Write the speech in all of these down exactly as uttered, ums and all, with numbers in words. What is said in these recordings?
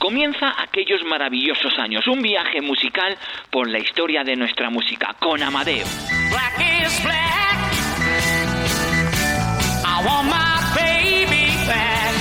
Comienza aquellos maravillosos años, un viaje musical por la historia de nuestra música, con Amadeo. Black is black. I want my baby back.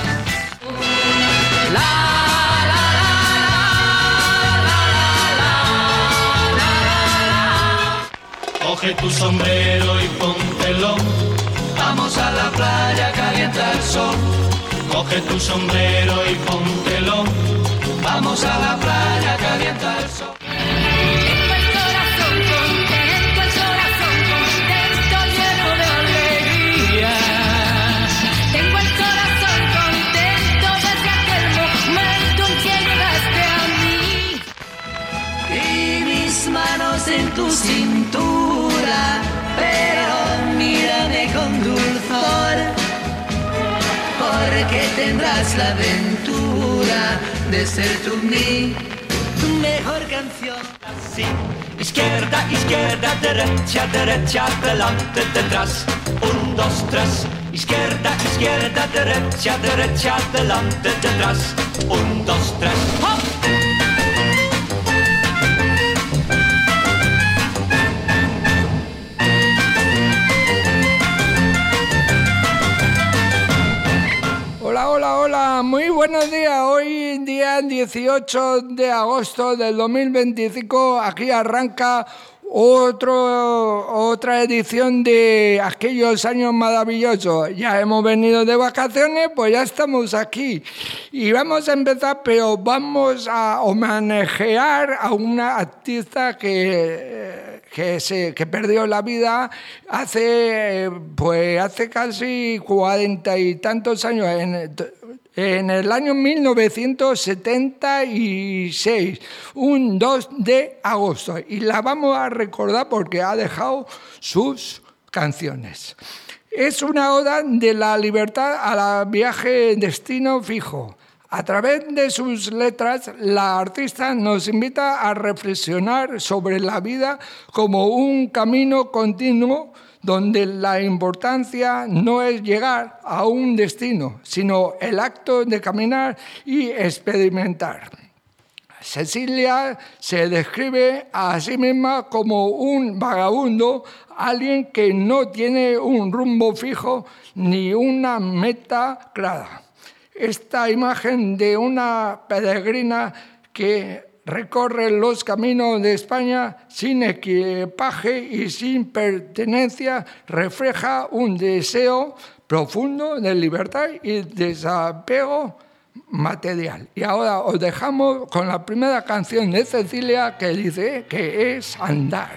La, la, la, la, la, la, la, la. Coge tu sombrero y póntelo. Vamos a la playa, calienta el sol. Coge tu sombrero y póntelo. Vamos a la playa, calienta el sol. Tengo el corazón contento, el corazón contento, lleno de alegría. Tengo el corazón contento desde aquel momento en que llegaste a mí. Y mis manos en tu cintura, pero mírame con dulzor, porque tendrás la aventura de ser tú mi tu mejor canción. Sí, izquierda, izquierda, derecha, derecha, adelante, detrás. Un, dos, tres. Izquierda, izquierda, derecha, derecha, adelante, detrás. Un, dos, tres. ¡Hop! Hola, hola, hola, muy buenos días. Hoy día dieciocho de agosto del dos mil veinticinco, aquí arranca otro, otra edición de aquellos años maravillosos. Ya hemos venido de vacaciones, pues ya estamos aquí. Y vamos a empezar, pero vamos a homenajear a una artista que, que, se, que perdió la vida hace, pues, hace casi cuarenta y tantos años, en, en el año mil novecientos setenta y seis, un dos de agosto. Y la vamos a recordar porque ha dejado sus canciones. Es una oda de la libertad a la viaje destino fijo. A través de sus letras, la artista nos invita a reflexionar sobre la vida como un camino continuo donde la importancia no es llegar a un destino, sino el acto de caminar y experimentar. Cecilia se describe a sí misma como un vagabundo, alguien que no tiene un rumbo fijo ni una meta clara. Esta imagen de una peregrina que recorre los caminos de España sin equipaje y sin pertenencia refleja un deseo profundo de libertad y desapego material. Y ahora os dejamos con la primera canción de Cecilia, que dice que es Andar.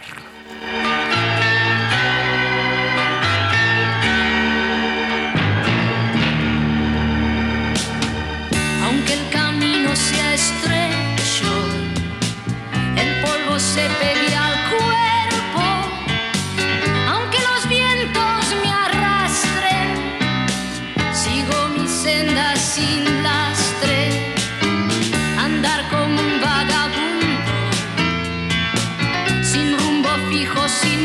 Aunque el camino sea estrecho, el polvo se pegue al cuerpo, aunque los vientos me arrastren, sigo mi senda sin lastre, andar como un vagabundo, sin rumbo fijo, sin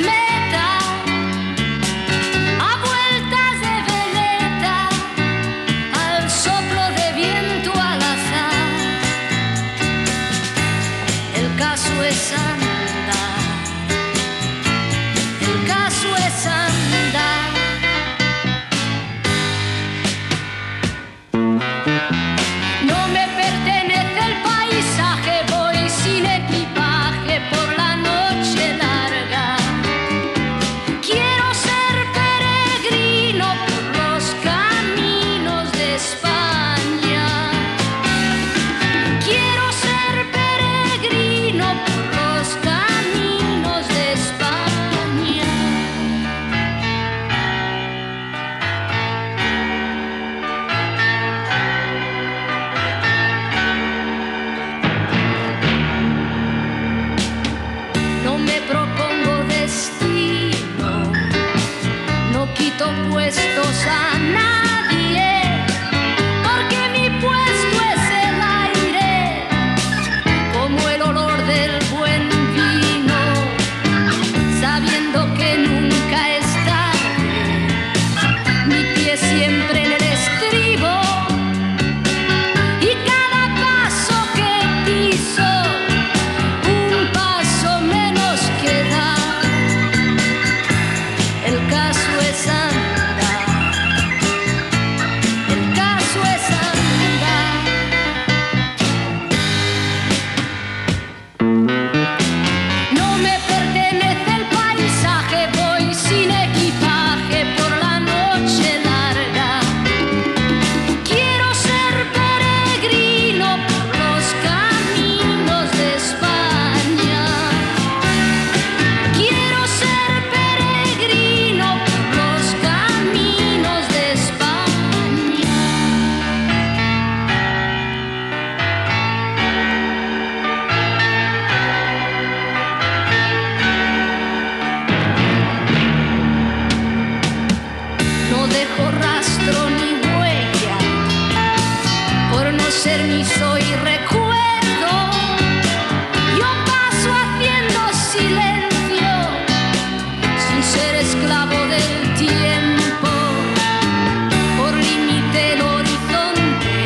esclavo del tiempo, por límite el horizonte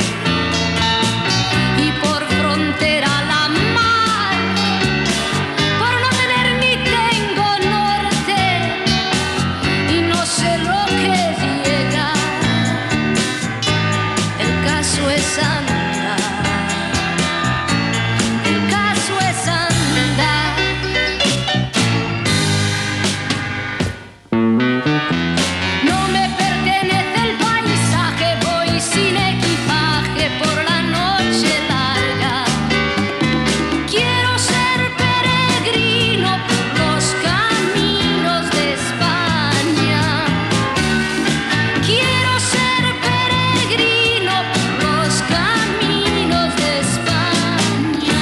y por frontera la mar, por no tener ni tengo norte y no sé lo que llega. El caso es andar, el caso es andar. No me pertenece el paisaje, voy sin equipaje por la noche larga. Quiero ser peregrino por los caminos de España. Quiero ser peregrino por los caminos de España.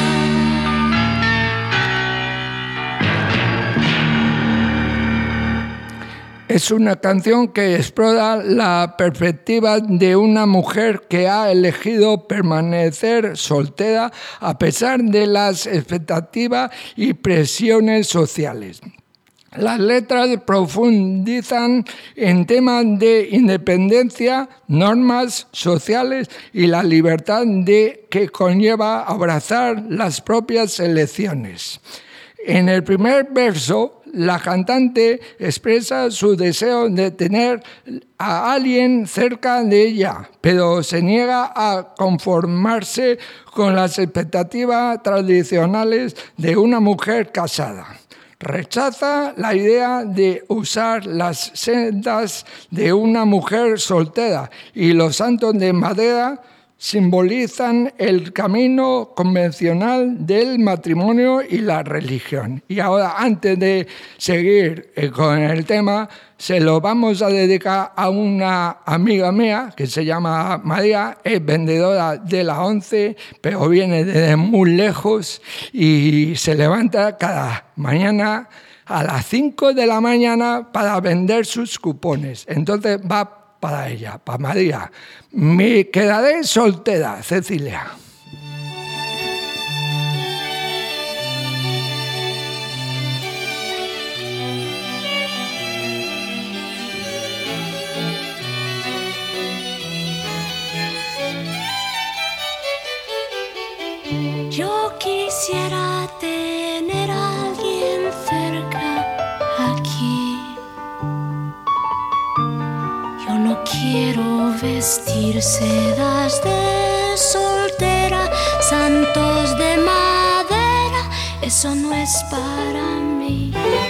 Es una canción que explora la perspectiva de una mujer que ha elegido permanecer soltera a pesar de las expectativas y presiones sociales. Las letras profundizan en temas de independencia, normas sociales y la libertad de que conlleva abrazar las propias elecciones. En el primer verso, la cantante expresa su deseo de tener a alguien cerca de ella, pero se niega a conformarse con las expectativas tradicionales de una mujer casada. Rechaza la idea de usar las sendas de una mujer soltera y los santos de madera simbolizan el camino convencional del matrimonio y la religión. Y ahora, antes de seguir con el tema, se lo vamos a dedicar a una amiga mía que se llama María, es vendedora de la ONCE, pero viene desde muy lejos y se levanta cada mañana a las cinco de la mañana para vender sus cupones. Entonces va para ella, para María. Me quedaré soltera, Cecilia. Yo quisiera tener a alguien cerca aquí. Yo no quiero vestir sedas de soltera, santos de madera, eso no es para mí.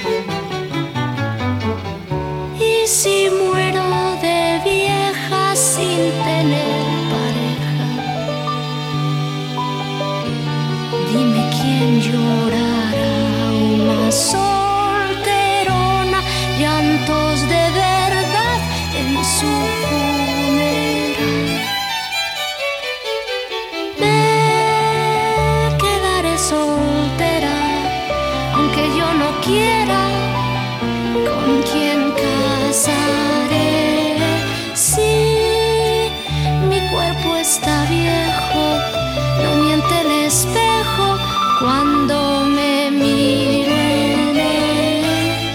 Y si muero de vieja sin tener pareja, dime quién llorará una solterona, llantos de verdad en su funeral. Me quedaré soltera, aunque yo no quiera. ¿Con quién casaré? Si mi cuerpo está viejo, no miente el espejo cuando me miro en él.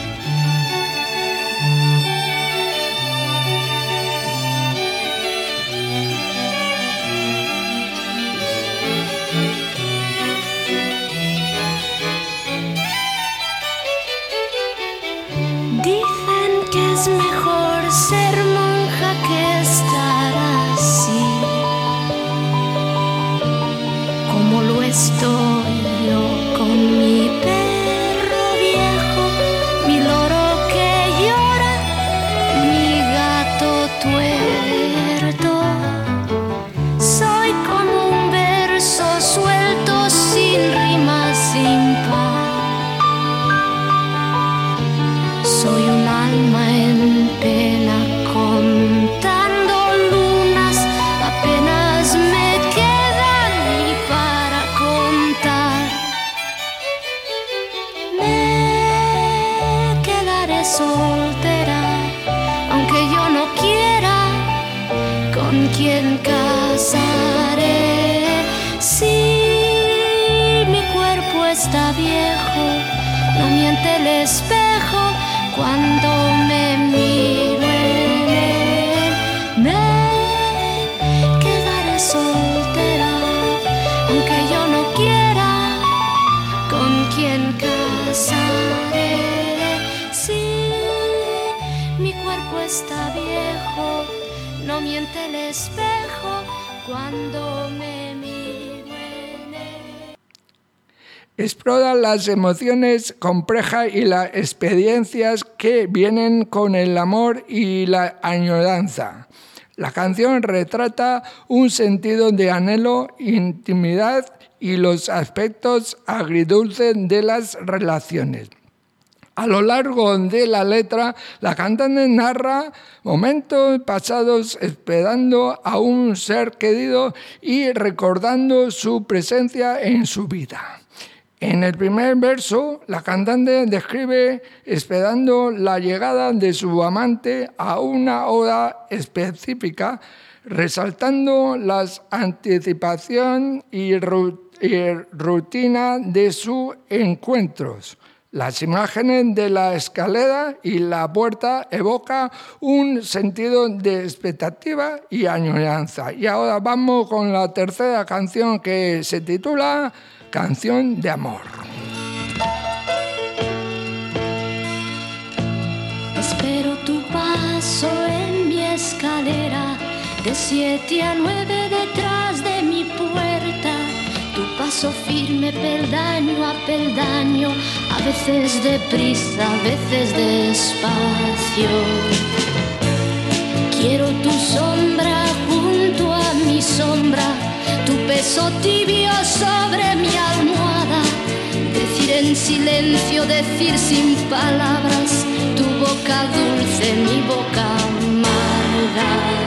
Dicen que es mejor ser monja que estar así, como lo estoy yo con mi perro viejo, mi loro que llora, mi gato tuerto. Soy como un verso suelto, sin rima, sin par. Soy un alma en pena contando lunas, apenas me quedan ni para contar. Me quedaré soltera, aunque yo no quiera. ¿Con quién casaré? Si mi cuerpo está viejo, no miente el espejo cuando mi cuerpo está viejo, no miente el espejo cuando me miro en él. Explora las emociones complejas y las experiencias que vienen con el amor y la añoranza. La canción retrata un sentido de anhelo, intimidad y los aspectos agridulces de las relaciones. A lo largo de la letra, la cantante narra momentos pasados esperando a un ser querido y recordando su presencia en su vida. En el primer verso, la cantante describe esperando la llegada de su amante a una hora específica, resaltando la anticipación y rutina de sus encuentros. Las imágenes de la escalera y la puerta evocan un sentido de expectativa y añoranza. Y ahora vamos con la tercera canción, que se titula Canción de amor. Espero tu paso en mi escalera, de siete a nueve detrás de mi puerta. Tu paso firme peldaño a peldaño, a veces deprisa, a veces despacio. Quiero tu sombra junto a mi sombra, tu peso tibio sobre mi almohada. Decir en silencio, decir sin palabras, tu boca dulce, mi boca amarga.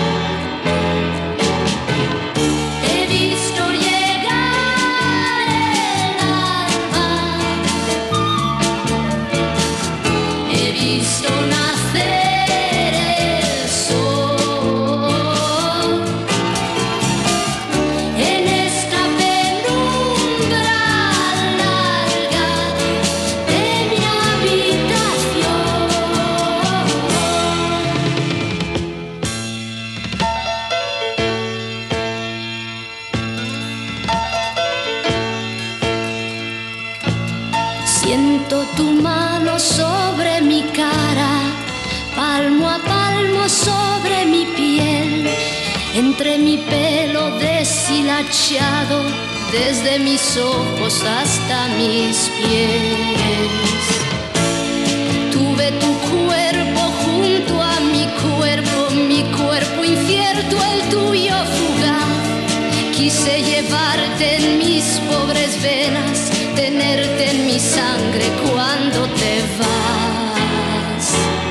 Siento tu mano sobre mi cara, palmo a palmo sobre mi piel, entre mi pelo deshilachado, desde mis ojos hasta mis pies. Tuve tu cuerpo junto a mi cuerpo, mi cuerpo incierto, el tuyo fugaz. Quise llevarte en mis pobres venas, tenerte en mi sangre cuando te vas.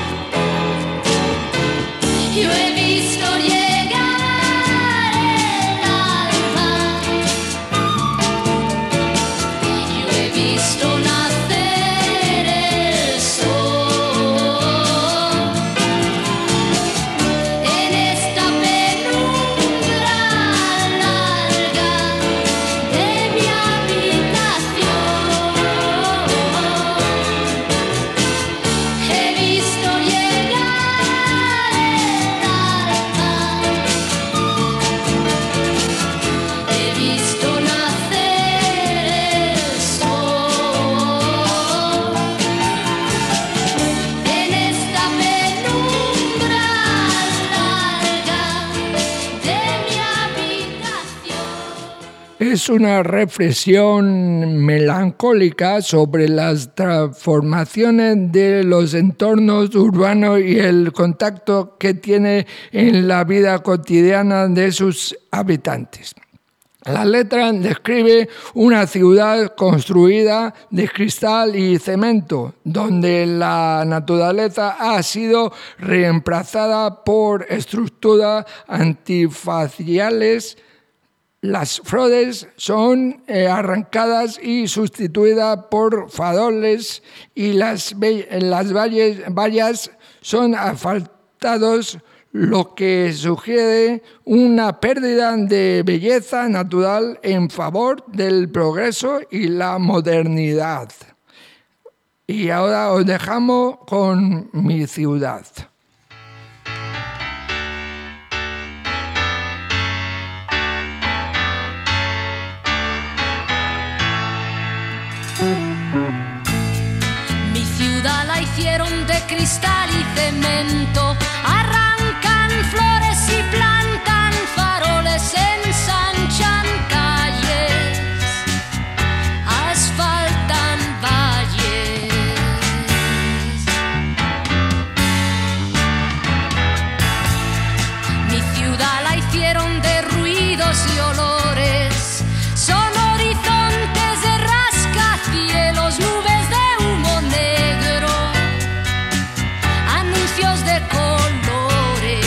Yo he visto llegar el alba, yo he visto nacer el sol en esta penumbra larga de mi habitación. He visto llegar el alba, he visto nacer el sol en esta penumbra larga de mi habitación. Es una reflexión melancólica sobre las transformaciones de los entornos urbanos y el contacto que tiene en la vida cotidiana de sus habitantes. La letra describe una ciudad construida de cristal y cemento, donde la naturaleza ha sido reemplazada por estructuras antifaciales. Las flores son eh, arrancadas y sustituidas por faroles, y las, las valles, vallas son asfaltados, lo que sugiere una pérdida de belleza natural en favor del progreso y la modernidad. Y ahora os dejamos con Mi ciudad. Mi ciudad la hicieron de cristal y cemento, arrancan flores y plantan faroles, ensanchan calles, asfaltan valles. Mi ciudad la hicieron de ruidos y olores, son horizontes de rascacielos, nubes de humo negro, anuncios de colores.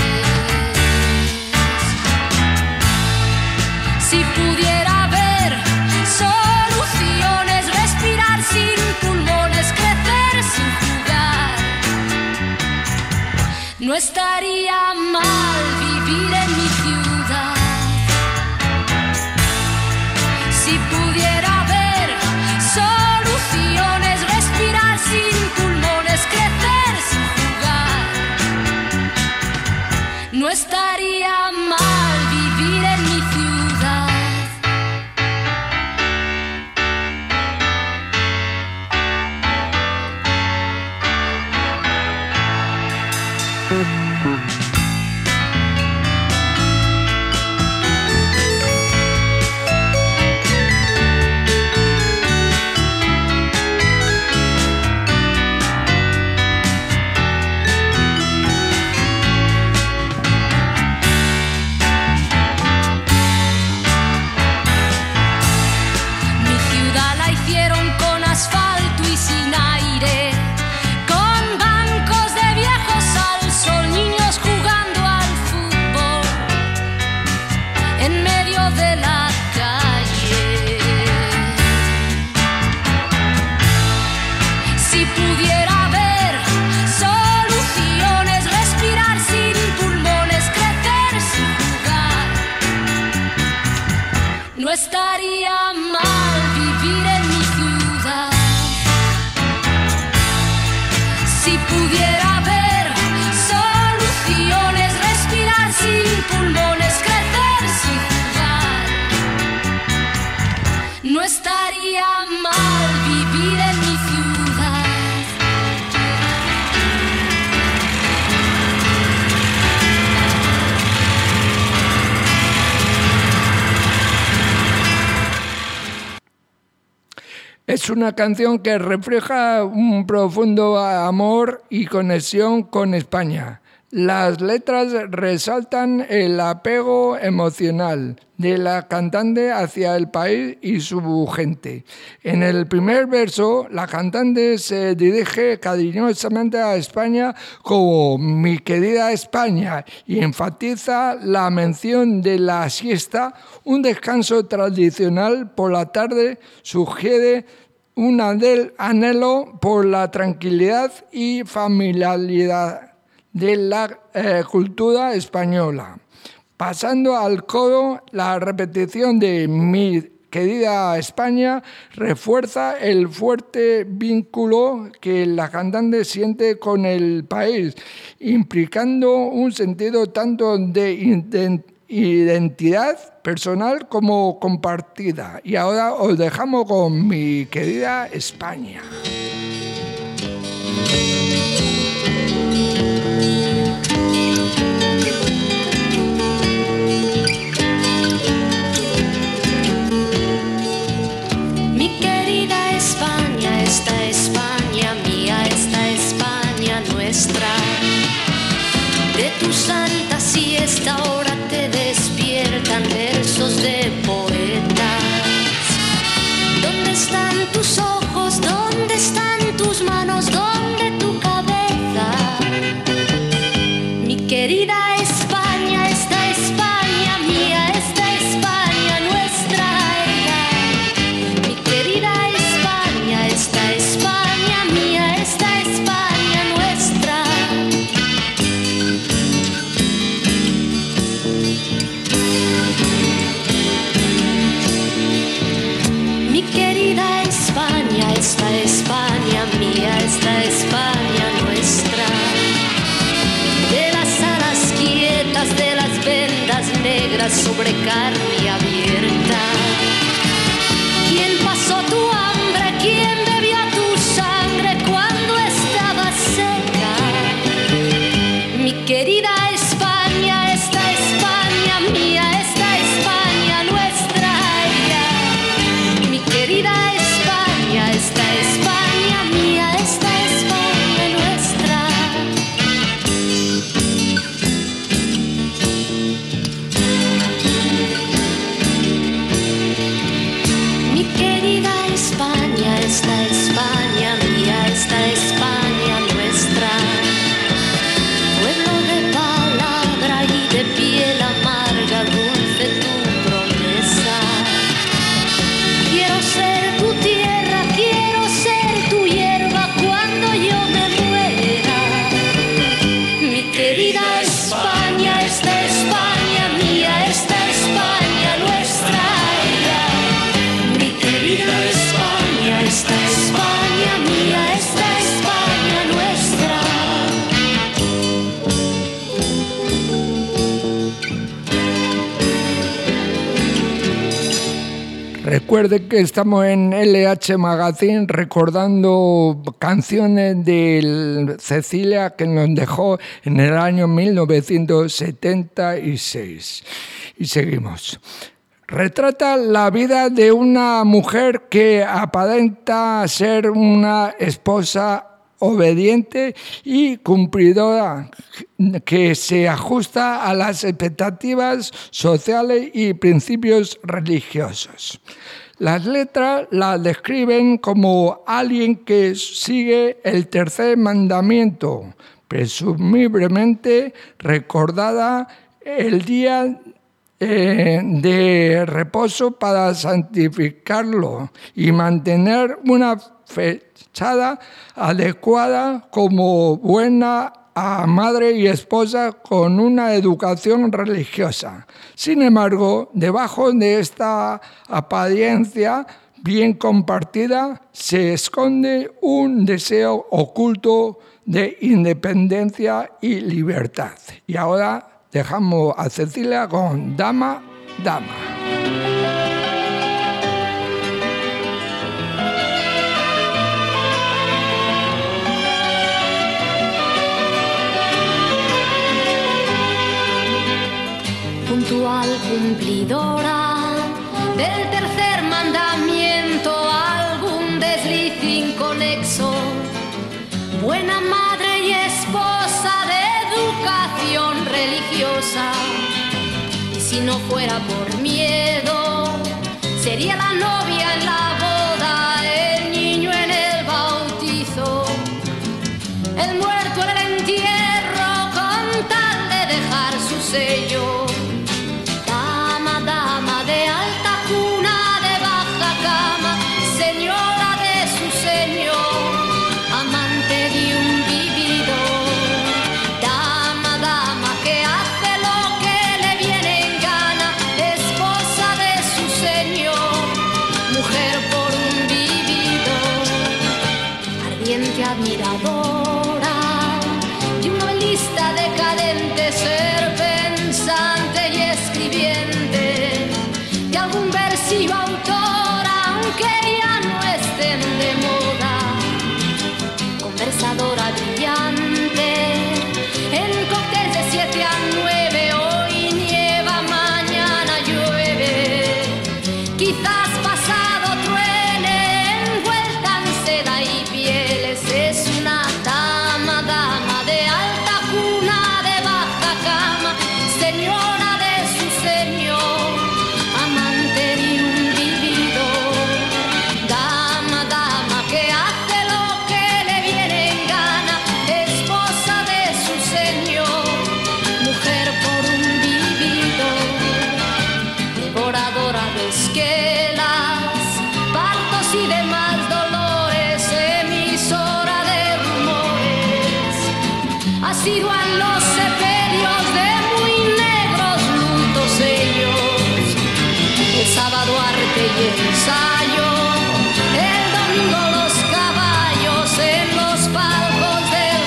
Si pudiera haber soluciones, respirar sin pulmones, crecer sin jugar, no estaría mal vivir en mi ciudad. Si pudiera haber soluciones, respirar sin pulmones, crecer sin jugar, no estaría mal vivir en mi ciudad. Mi ciudad la hicieron con asfalto y sin aire, con bancos de viejos al sol, niños jugando al fútbol en medio de la calle. Si pudiera haber soluciones, respirar sin pulmones, crecer sin jugar, no estaría mal vivir en mi ciudad. Si pudiera haber soluciones, respirar sin pulmones, crecer sin jugar, no estaría mal vivir en mi ciudad. Es una canción que refleja un profundo amor y conexión con España. Las letras resaltan el apego emocional de la cantante hacia el país y su gente. En el primer verso, la cantante se dirige cariñosamente a España como mi querida España y enfatiza la mención de la siesta, un descanso tradicional por la tarde, sugiere un anhelo por la tranquilidad y familiaridad de la eh, cultura española. Pasando al coro, la repetición de mi querida España refuerza el fuerte vínculo que la cantante siente con el país, implicando un sentido tanto de identidad personal como compartida. Y ahora os dejamos con mi querida España. Mi querida España, esta España mía, esta España nuestra. De tu santa siesta ahora te despiertan versos de poetas. ¿Dónde están tus ojos? ¿Dónde están tus manos? ¿Dónde tu cabeza? Mi querida España, esta España mía, esta España nuestra. Mi querida España, esta España mía, esta España nuestra. Mi querida España, esta España mía, esta España nuestra. De las alas quietas, de las vendas negras sobre carne abierta. ¿Quién pasó tu hambre? ¿Quién bebió tu sangre cuando estabas sed? Recuerde que estamos en L H Magazine recordando canciones de Cecilia que nos dejó en el año mil novecientos setenta y seis. Y seguimos. Retrata la vida de una mujer que aparenta ser una esposa obediente y cumplidora, que se ajusta a las expectativas sociales y principios religiosos. Las letras la describen como alguien que sigue el tercer mandamiento, presumiblemente recordada el día eh, de reposo para santificarlo y mantener una fechada adecuada como buena a madre y esposa con una educación religiosa. Sin embargo, debajo de esta apariencia bien compartida se esconde un deseo oculto de independencia y libertad. Y ahora dejamos a Cecilia con Dama, Dama. Puntual cumplidora del tercer mandamiento, algún desliz inconexo, buena madre y esposa de educación religiosa. Y si no fuera por miedo, sería la novia en la boda, el niño en el bautizo, el muerto en el entierro, con tal de dejar su sello. Admiradora de una lista decadente, ser pensante y escribiente de algún versivo autor, aunque ya no estén de moda. Conversadora brillante en cócteles de siete a nueve, hoy nieva, mañana llueve, quizás pasado truene, envuelta en seda y pieles. Es una dama, dama de alta cuna, de baja cama, señora de su señor, amante de un vividor. Dama, dama que hace lo que le viene en gana, esposa de su señor, mujer por un vividor, devoradora de esquelas, partos y demás dolores, emisora de rumores, asidua en los sepelios de muy negros lutos ellos, el sábado arte y ensayo, el domingo los caballos en los palcos del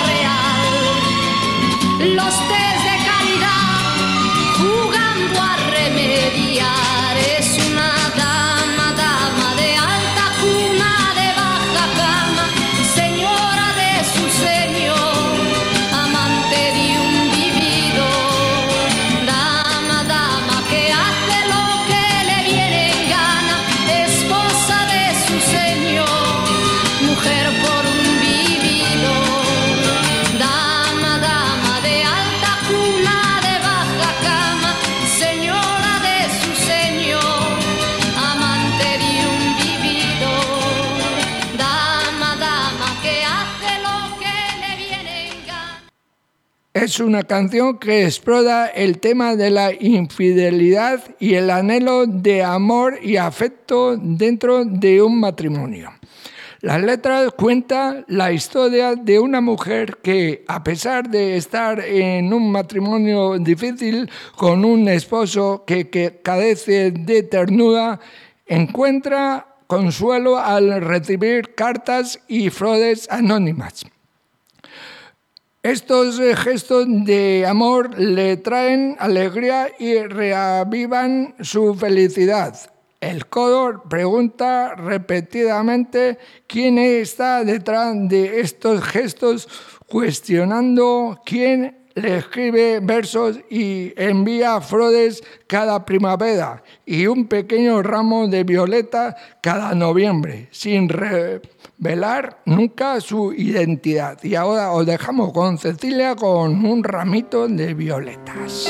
Real, los tés de caridad jugando a remediar. Es una dama, dama de alta cuna, de baja cama, señora de su señor, amante de un vividor. Dama, dama que hace lo que le viene en gana, esposa de su señor, mujer por un vividor. Dama, dama de alta cuna, de baja cama, señora de su señor, amante de un vividor. Dama, dama que hace lo que le viene en gana. Es una canción que explora el tema de la infidelidad y el anhelo de amor y afecto dentro de un matrimonio. Las letras cuentan la historia de una mujer que, a pesar de estar en un matrimonio difícil con un esposo que, que carece de ternura, encuentra consuelo al recibir cartas y flores anónimas. Estos gestos de amor le traen alegría y reavivan su felicidad. El coro pregunta repetidamente quién está detrás de estos gestos, cuestionando quién le escribe versos y envía flores cada primavera y un pequeño ramo de violeta cada noviembre, sin revelar nunca su identidad. Y ahora os dejamos con Cecilia con un ramito de violetas.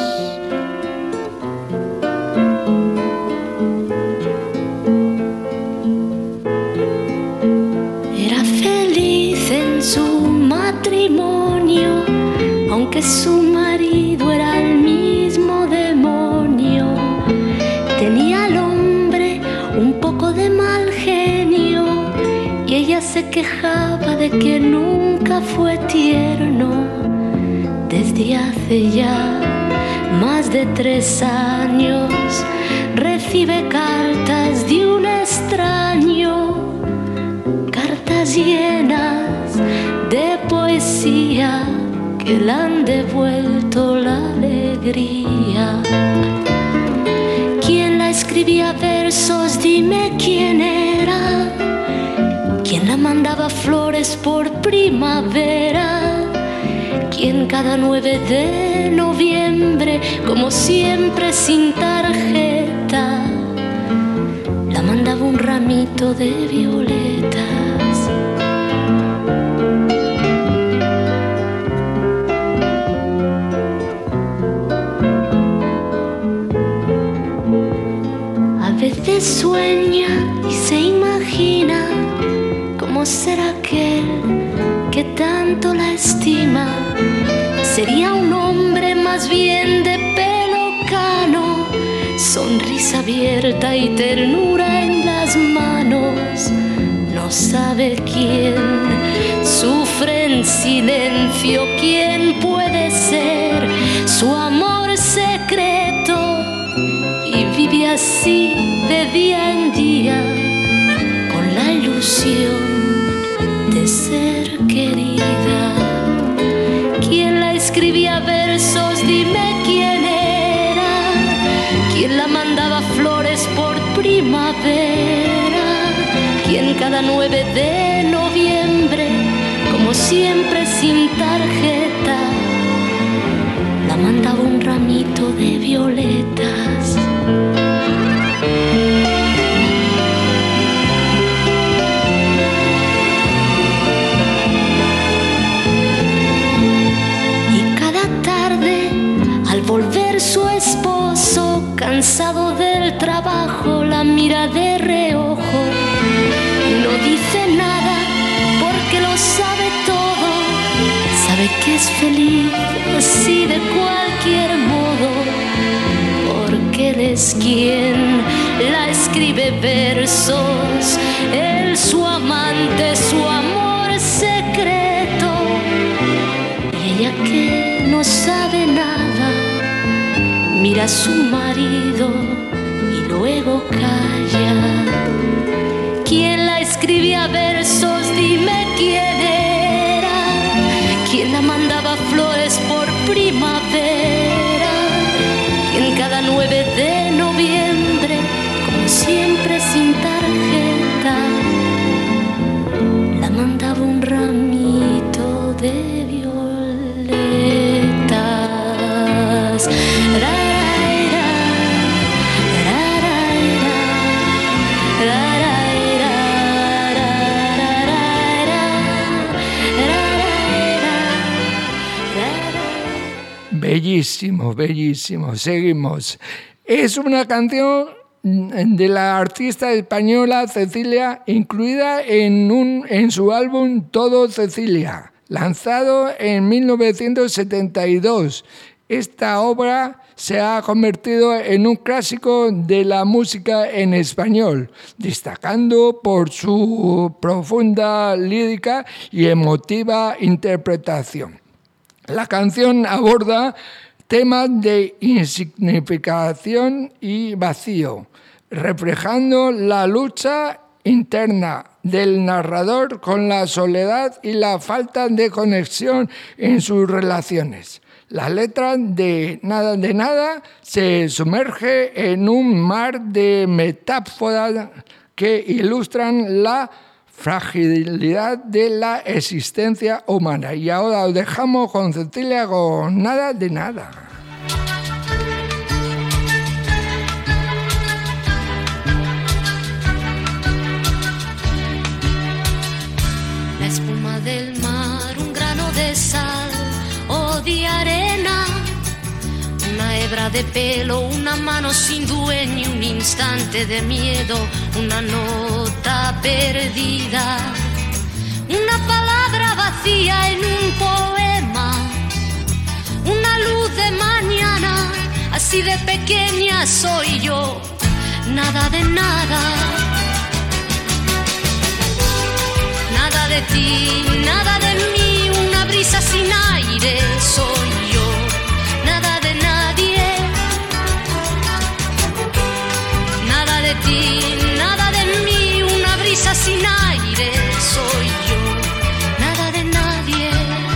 Era feliz en su matrimonio, aunque su marido era el mismo demonio. Tenía al hombre un poco de mal genio y ella se quejaba de que nunca fue tierno. Desde hace ya más de tres años recibe cartas de un extraño, cartas llenas de poesía que le han devuelto la alegría. ¿Quién la escribía versos? Dime quién era. ¿Quién la mandaba flores por primavera? ¿Quién cada nueve de noviembre, como siempre sin tarjeta, la mandaba un ramito de violetas? A veces sueña y se imagina cómo será aquel que tanto la estima. Sería un hombre más bien de pelo cano, sonrisa abierta y ternura en las manos. No sabe quién sufre en silencio, quién puede ser su amor secreto, y vive así de día en día con la ilusión de ser querida. ¿Quién la escribía versos? Dime quién era. ¿Quién la mandaba flores por primavera? ¿Quién cada nueve de noviembre, como siempre sin tarjeta, la mandaba un ramito de violetas? Volver su esposo, cansado del trabajo, la mira de reojo. No dice nada porque lo sabe todo. Sabe que es feliz así de cualquier modo, porque él es quien la escribe versos. Él su amante, su amor secreto. Y ella que no sabe nada, mira a su marido y luego calla. ¿Quién la escribía versos? Dime quién era. ¿Quién la mandaba flores por primavera? ¿Quién cada nueve de noviembre, como siempre sin tarjeta, la mandaba un ramito de violetas? Bellísimo, bellísimo. Seguimos. Es una canción de la artista española Cecilia, incluida en, un, en su álbum Todo Cecilia, lanzado en mil novecientos setenta y dos. Esta obra se ha convertido en un clásico de la música en español, destacando por su profunda lírica y emotiva interpretación. La canción aborda temas de insignificación y vacío, reflejando la lucha interna del narrador con la soledad y la falta de conexión en sus relaciones. La letra de Nada de Nada se sumerge en un mar de metáforas que ilustran la fragilidad de la existencia humana. Y ahora os dejamos con Cecilia con Nada de Nada. La espuma del mar, un grano de sal o de arena, una hebra de pelo, una mano sin dueño, un instante de miedo, una nota perdida, una palabra vacía en un poema, una luz de mañana, así de pequeña soy yo, nada de nada. Nada de ti, nada de mí, una brisa sin aire soy yo, nada de nadie. Nada de ti, nada de mí, una brisa sin aire soy yo, nada de nadie.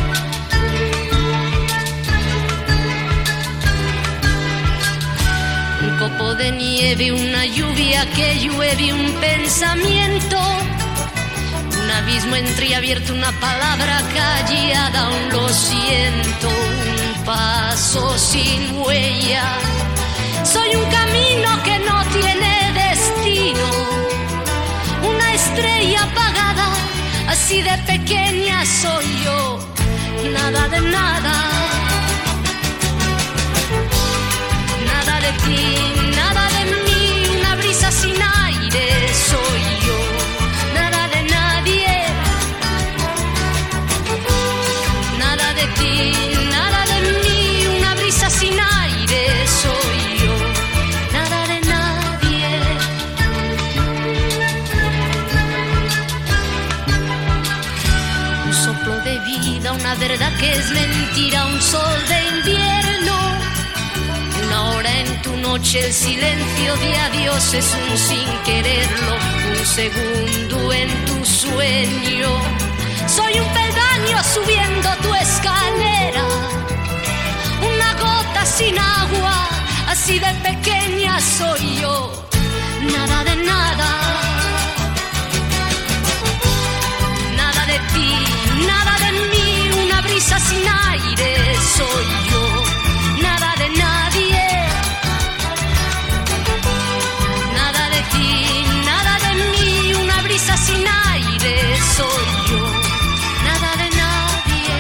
Un copo de nieve, una lluvia que llueve, un pensamiento, un abismo entreabierto, una palabra callada, un lo siento, un paso sin huella. Soy un camino que no tiene destino, una estrella apagada, así de pequeña soy yo, nada de nada. Nada de ti, nada de mí, una brisa sin aire soy yo, nada de nadie. Nada de ti, nada de mí, una brisa sin aire soy yo, nada de nadie. Un soplo de vida, una verdad que es mentira, un sol de invierno, una hora en tu noche, el silencio de adiós es un sin quererlo, un segundo en tu sueño. Soy un peldaño subiendo tu escalera, una gota sin agua, así de pequeña soy yo, nada de nada. Nada de ti, nada de mí, una brisa sin aire soy yo, nada de nadie. Nada de ti, nada de mí, una brisa sin aire soy yo, nada de nadie.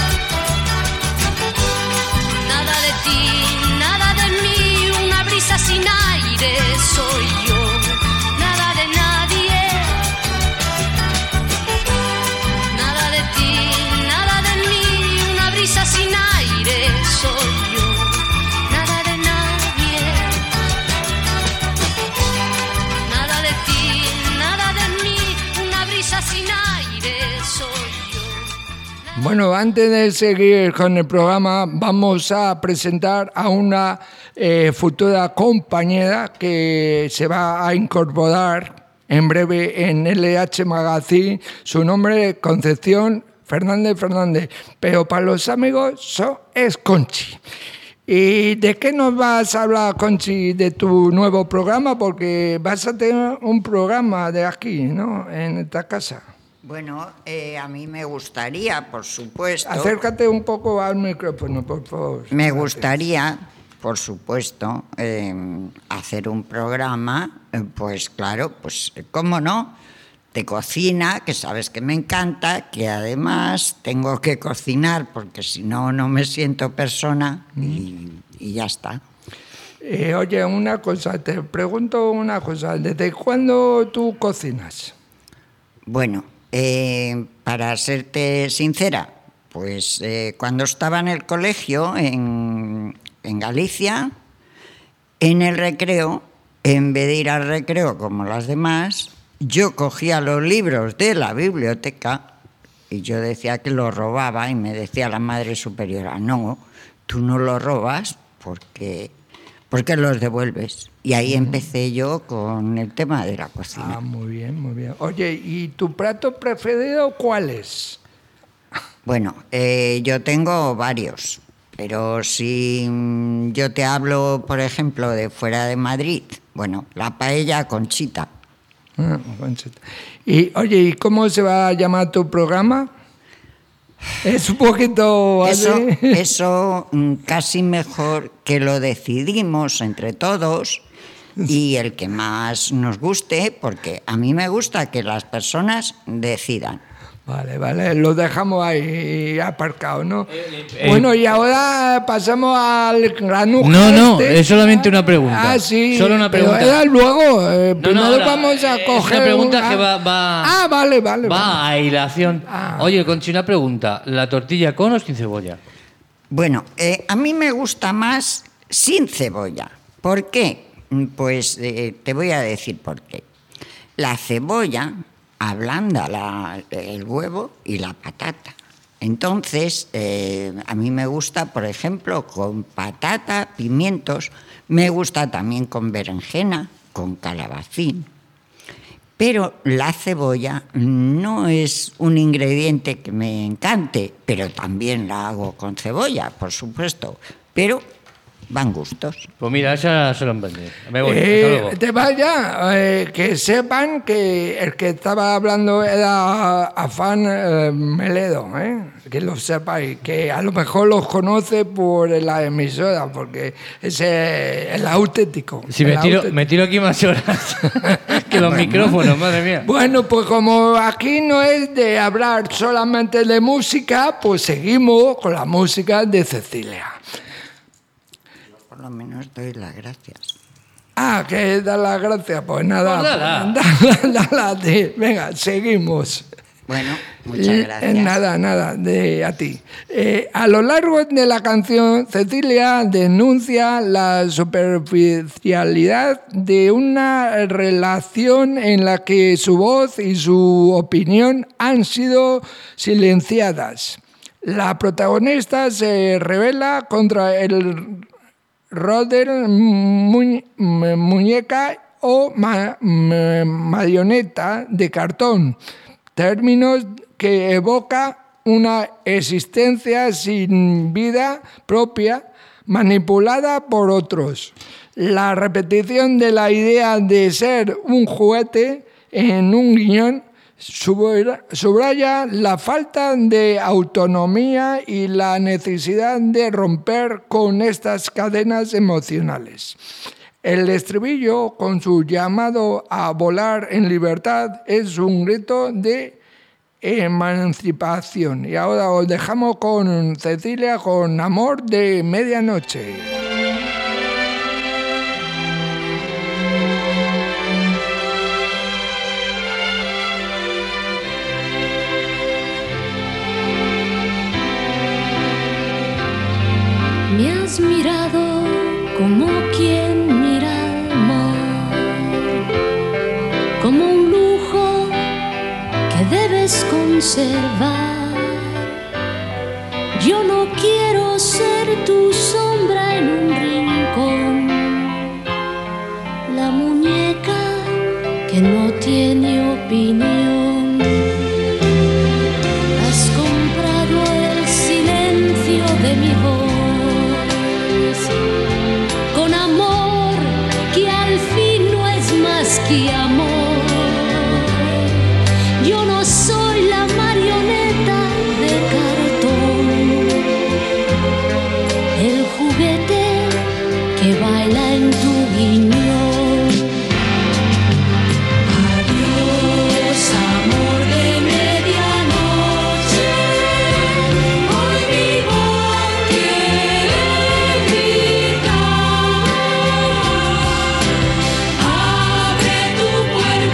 Nada de ti, nada de mí, una brisa sin aire soy yo, nada de nadie. Nada de ti, nada de mí, una brisa sin aire soy yo, nada de nadie. Nada de ti, nada de mí, una brisa sin aire soy yo. Bueno, antes de seguir con el programa, vamos a presentar a una eh, futura compañera que se va a incorporar en breve en L H Magazine. Su nombre es Concepción Fernández Fernández, pero para los amigos so, es Conchi. ¿Y de qué nos vas a hablar, Conchi, de tu nuevo programa? Porque vas a tener un programa de aquí, ¿no?, en esta casa. Bueno, eh, a mí me gustaría, por supuesto... Acércate un poco al micrófono, por favor. Me gustaría, por supuesto, eh, hacer un programa, eh, pues claro, pues cómo no, de cocina, que sabes que me encanta, que además tengo que cocinar, porque si no, no me siento persona, y, y ya está. Eh, oye, una cosa, te pregunto una cosa, ¿desde cuándo tú cocinas? Bueno, eh, para serte sincera, pues eh, cuando estaba en el colegio, en, en Galicia, en el recreo, en vez de ir al recreo como las demás, yo cogía los libros de la biblioteca y yo decía que los robaba, y me decía la madre superiora, no, tú no los robas porque porque los devuelves. Y ahí empecé yo con el tema de la cocina. Ah, muy bien, muy bien. Oye, ¿y tu plato preferido cuál es? Bueno, eh, yo tengo varios, pero si mm, yo te hablo, por ejemplo, de fuera de Madrid, bueno, la paella Conchita. Ah, Conchita. Y oye, ¿y cómo se va a llamar tu programa? Es un poquito Eso, así. eso mm, casi mejor que lo decidimos entre todos y el que más nos guste, porque a mí me gusta que las personas decidan. Vale, vale, lo dejamos ahí aparcado, ¿no? Eh, eh, bueno, y ahora pasamos al granuja. No, no, este. es solamente una pregunta. Ah, sí. Solo una pregunta. Pero era luego. Eh, No, primero no, ahora, vamos a eh, coger. Es una pregunta un- que va, va, Ah, vale, vale. va vale. a hilación. Ah. Oye, Conchi, una pregunta. ¿La tortilla con o sin cebolla? Bueno, eh, a mí me gusta más sin cebolla. ¿Por qué? Pues eh, te voy a decir por qué. La cebolla ablanda la- el huevo y la patata. Entonces, eh, a mí me gusta, por ejemplo, con patata, pimientos, me gusta también con berenjena, con calabacín. Pero la cebolla no es un ingrediente que me encante, pero también la hago con cebolla, por supuesto. Pero van gustos. Pues mira, esa se lo entendí. Me voy, hasta Eh, luego. te vaya, eh, que sepan que el que estaba hablando era Afán eh, Meledo, ¿eh? Que lo sepáis, que a lo mejor los conoce por la emisora, porque es eh, el auténtico. Si el me tiro, auténtico. me tiro aquí más horas que los micrófonos, madre mía. Bueno, pues como aquí no es de hablar solamente de música, pues seguimos con la música de Cecilia. Por lo menos doy las gracias. Ah, que da las gracias, pues nada. Pues dala. Dala, dala a ti. Venga, seguimos. Bueno, muchas Eh, gracias. Nada, nada, de a ti. Eh, a lo largo de la canción, Cecilia denuncia la superficialidad de una relación en la que su voz y su opinión han sido silenciadas. La protagonista se revela contra el roder mu- mu- muñeca o ma- ma- marioneta de cartón, términos que evoca una existencia sin vida propia manipulada por otros. La repetición de la idea de ser un juguete en un guión subra- subraya la falta de autonomía y la necesidad de romper con estas cadenas emocionales. El estribillo, con su llamado a volar en libertad, es un grito de emancipación. Y ahora os dejamos con Cecilia, con Amor de Medianoche. Me has mirado como quien mira al mar, como un lujo que debes conservar. Yo no quiero ser tu sombra en un rincón, la muñeca que no tiene opinión. Has comprado el silencio de mi voz con amor que al fin no es más que amor. Yo no soy la marioneta de cartón, el juguete que baila en tu guiñón. Adiós, amor de medianoche, hoy mi voz quiere gritar. Abre tu puerta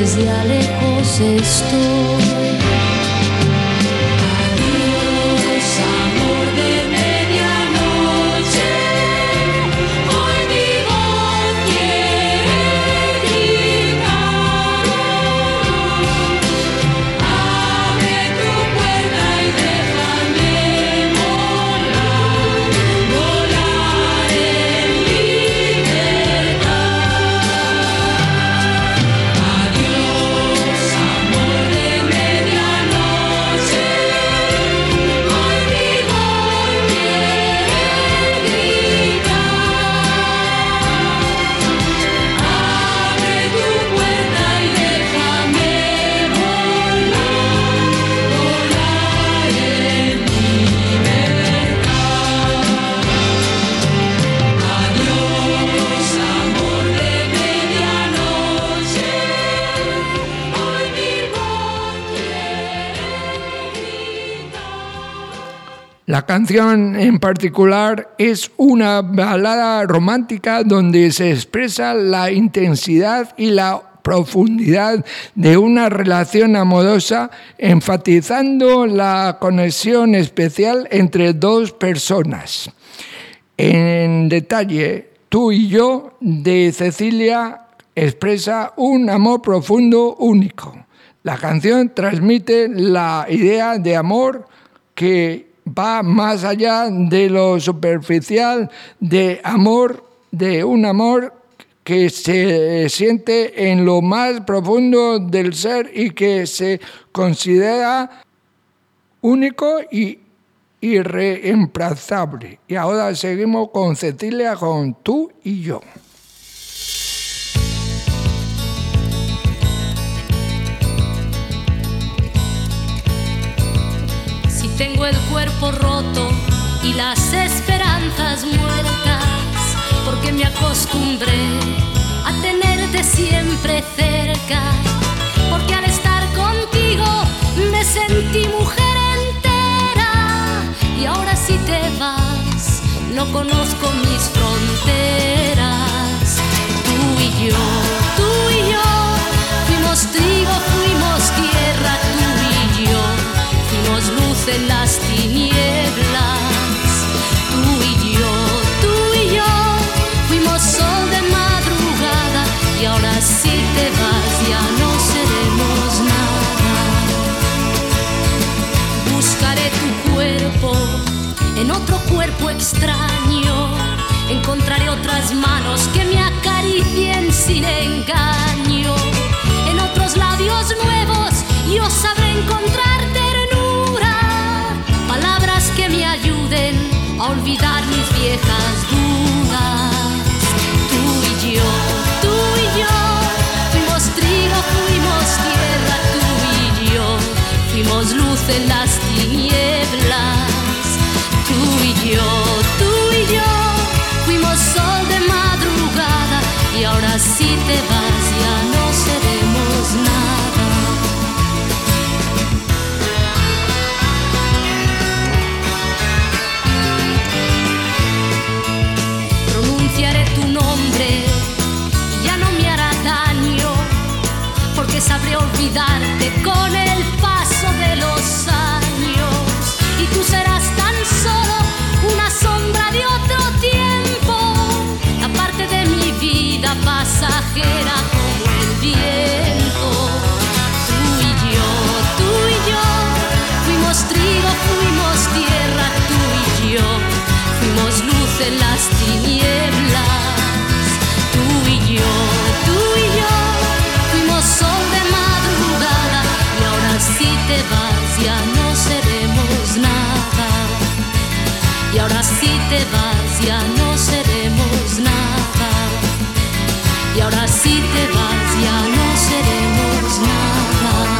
desde a lejos estoy. La canción en particular es una balada romántica donde se expresa la intensidad y la profundidad de una relación amorosa, enfatizando la conexión especial entre dos personas. En detalle, Tú y yo, de Cecilia, expresa un amor profundo único. La canción transmite la idea de amor que va más allá de lo superficial, de amor, de un amor que se siente en lo más profundo del ser y que se considera único y irreemplazable. Y ahora seguimos con Cecilia, con Tú y yo. Tengo el cuerpo roto y las esperanzas muertas, porque me acostumbré a tenerte siempre cerca, porque al estar contigo me sentí mujer entera, y ahora si te vas no conozco mis fronteras. Tú y yo, tú y yo, fuimos trigo, fuimos tierra, tú y yo, fuimos luz en las tinieblas. Tú y yo, tú y yo, fuimos sol de madrugada, y ahora si te vas ya no seremos nada. Buscaré tu cuerpo en otro cuerpo extraño, encontraré otras manos que me acaricien sin engaño, en otros labios nuevos yo sabré encontrar ternura, palabras que me ayuden a olvidar mis viejas dudas. Tú y yo, tú y yo, fuimos trigo, fuimos tierra, tú y yo, fuimos luz en las tinieblas. Tú y yo, tú y yo, fuimos sol de madrugada, y ahora si te vas ya no seremos nada. Pronunciaré tu nombre y ya no me hará daño, porque sabré olvidarte con el paso de los años, y tú serás tan solo una sombra de otro tiempo, la parte de mi vida pasajera como el viento. Tú y yo, tú y yo, fuimos trigo, fuimos tierra, tú y yo, fuimos luz en las tinieblas. Tú y yo, tú y yo, fuimos sol de madrugada, y ahora si te vas ya no seremos nada. Y ahora si te vas ya no seremos nada. Y ahora si te vas ya no seremos nada.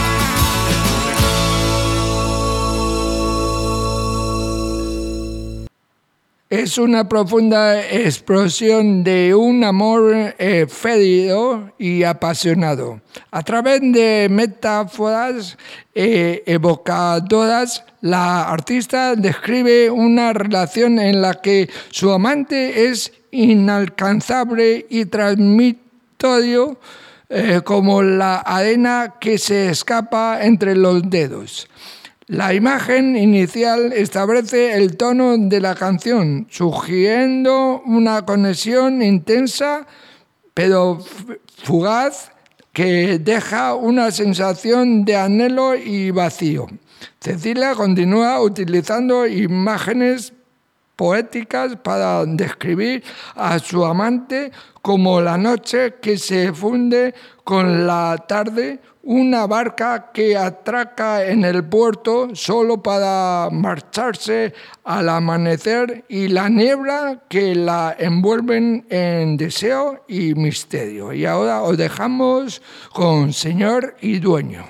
Es una profunda explosión de un amor eh, férido y apasionado. A través de metáforas eh, evocadoras, la artista describe una relación en la que su amante es inalcanzable y transitorio, eh, como la arena que se escapa entre los dedos. La imagen inicial establece el tono de la canción, sugiriendo una conexión intensa pero fugaz que deja una sensación de anhelo y vacío. Cecilia continúa utilizando imágenes poéticas para describir a su amante como la noche que se funde con la tarde, una barca que atraca en el puerto solo para marcharse al amanecer y la niebla que la envuelven en deseo y misterio. Y ahora os dejamos con Señor y Dueño.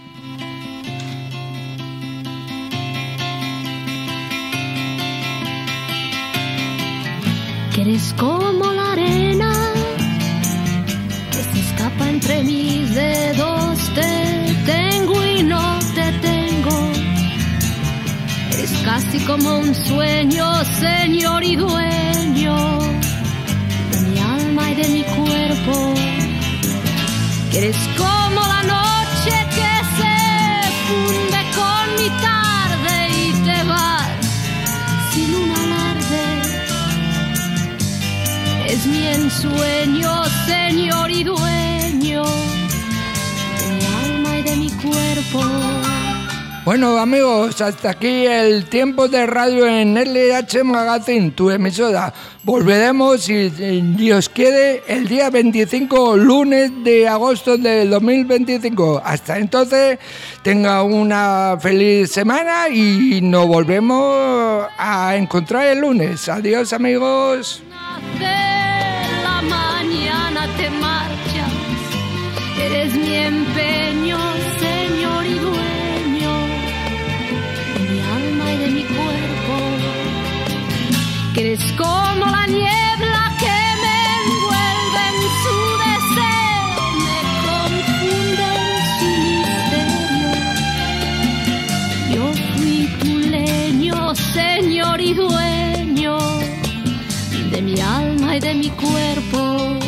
Que eres como la arena que se escapa entre mis dedos. Te tengo y no te tengo. Eres casi como un sueño, Señor y dueño de mi alma y de mi cuerpo. Que eres como la noche que se funde con mi tarde y te vas sin un alarde. Es mi ensueño, Señor y dueño de mi alma y de mi cuerpo. Bueno, amigos, hasta aquí el tiempo de radio en L H Magazine, tu emisora. Volveremos, si Dios quiere, el día veinticinco, lunes de agosto del dos mil veinticinco. Hasta entonces, tenga una feliz semana y nos volvemos a encontrar el lunes. Adiós, amigos. La mañana te marchas, eres mi empeño, Señor y dueño de mi alma y de mi cuerpo. Que eres como la niebla que me envuelve en su deseo, me confunde en su misterio. Yo fui tu leño, Señor y dueño de mi alma y de mi cuerpo.